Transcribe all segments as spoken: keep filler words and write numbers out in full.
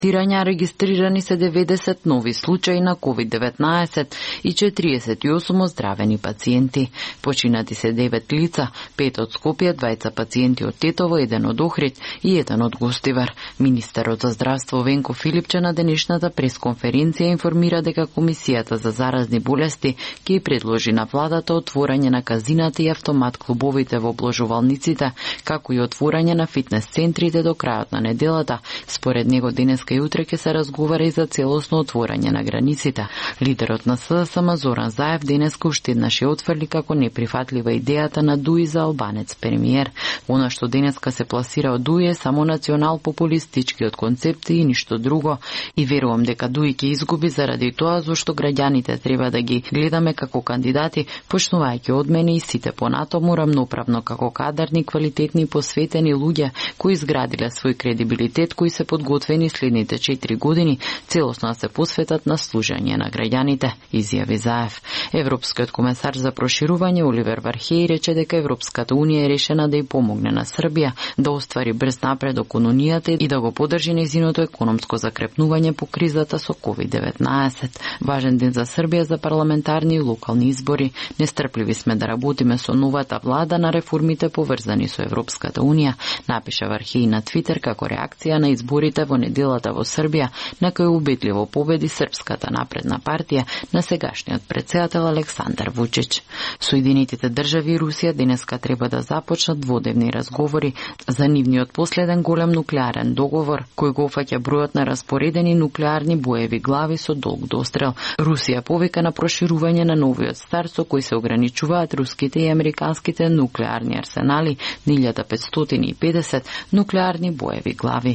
Тирања регистрирани се деветдесет нови случаи на ковид деветнаесет и четириесет и осум оздравени пациенти. Починати се девет лица, пет од Скопје, двајца пациенти од Тетово, еден од Охрид и еден од Гостивар. Министерот за здравство Венко Филипче на денешната пресконференција информира дека Комисијата за заразни болести ќе предложи на владата отворање на казината и автомат клубовите во обложувалниците, како и отворање на фитнес центрите до крајот на неделата. Според него денеска и утре ќе се разговара и за целосно отворање на границите. Лидерот на СДСМ Зоран Заев денеска уште еднаш ја отфрли како неприфатлива идејата на Дуи за албанец премиер. Она што денеска се пласира од Дуи е само национал-популистичкиот концепт и ништо друго. И верувам дека Дуи ќе изгуби заради тоа зашто граѓаните треба да ги гледаме како кандидати, почнувајќи од мене и сите понатаму рамноправно како кадарни, квалитетни, посветени луѓе кои изградиле свој кредибилитет, кои се подготвени следните четири години целосно да се посветат на служење на граѓаните, изјави Заев. Европскиот комесар за проширување Оливер Вархеј рече дека Европската унија е решена да ја помогне на Србија да оствари брз напредок кон унијата и да го поддржи нејзиното економско закрепнување по кризата со ковид деветнаесет. Важен ден за Србија за парламентарни и локални избори. Нестрпливи сме да работиме со новата влада на реформите поврзани со Европската унија, напиша Вархеј на Твитер како реакција на изборите во неделата во Србија, на кој убедливо победи Српската напредна партија на сегашниот претседател Александар Вучич. Соединетите држави и Русија денеска треба да започнат дводневни разговори за нивниот последен голем нуклеарен договор, кој го опфаќа бројот на распоредени нуклеарни боеви глави со долг дострел. Русија повика на проширување на новиот стар со кој се ограничуваат руските и американските нуклеарни арсенали на илјада петстотини и педесет нуклеарни боеви глави.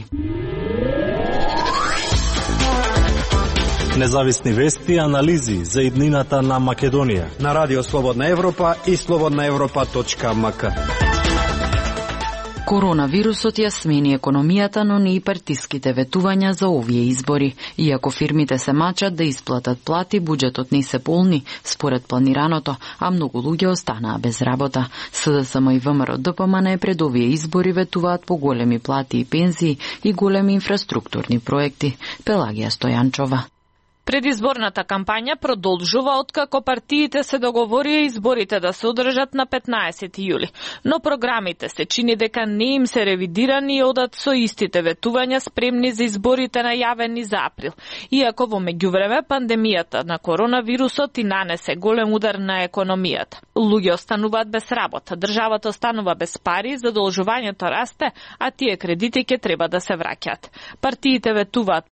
Независни вести и анализи за иднината на Македонија на Радио Слободна Европа и слободна европа точка ем ка. Коронавирусот ја смени економијата, но не и партиските ветувања за овие избори. Иако фирмите се мачат да исплатат плати, буџетот не се полни според планираното, а многу луѓе останаа без работа. СДСМ и ВМРО Д П М Н пред овие избори ветуваат по големи плати и пензии и големи инфраструктурни проекти. Пелагија Стојанчова. Предизборната кампања продолжува откако партиите се договорија изборите да се одржат на петнаесети јули, но програмите се чини дека не им се ревидирани и одат со истите ветувања спремни за изборите најавени за април. Иако во меѓувреме пандемијата на коронавирусот и нанесе голем удар на економијата. Луѓе остануваат без работа, државата останува без пари, задолжувањето расте, а тие кредити ќе треба да се враќаат. Партиите ветуваат